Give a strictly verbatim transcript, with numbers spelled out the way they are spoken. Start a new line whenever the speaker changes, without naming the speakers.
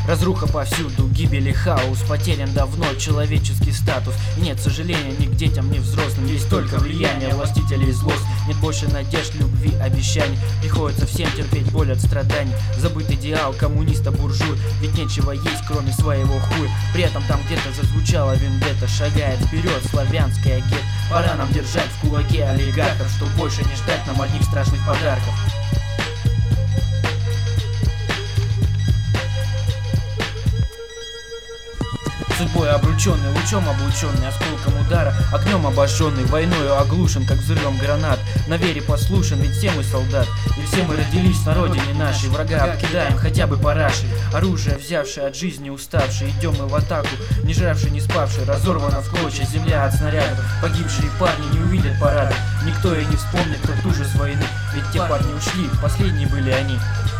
Разруха повсюду, гибель и хаос. Потерян давно человеческий статус. И нет сожаления ни к детям, ни взрослым. Есть только влияние властителей и злость. Нет больше надежд, любви, обещаний. Приходится всем терпеть боль от страданий. Забыт идеал коммуниста буржуй. Ведь нечего есть, кроме своего хуя. При этом там где-то зазвучала вендетта. Шагает вперед славянская гет. Пора нам держать в кулаке олигархов, чтоб больше не ждать нам одних страшных подарков. Судьбой обрученный, лучом облученный, осколком удара, огнем обожженный, войною оглушен, как взрывом гранат. На вере послушен, ведь все мы солдат, и все мы родились на родине нашей. Врага обкидаем хотя бы парашей, оружие взявшее от жизни уставшие. Идем мы в атаку, не жравший, не спавший, разорвана в клочья земля от снарядов. Погибшие парни не увидят парада, никто и не вспомнит тот ужас войны. Ведь те парни ушли, последние были они.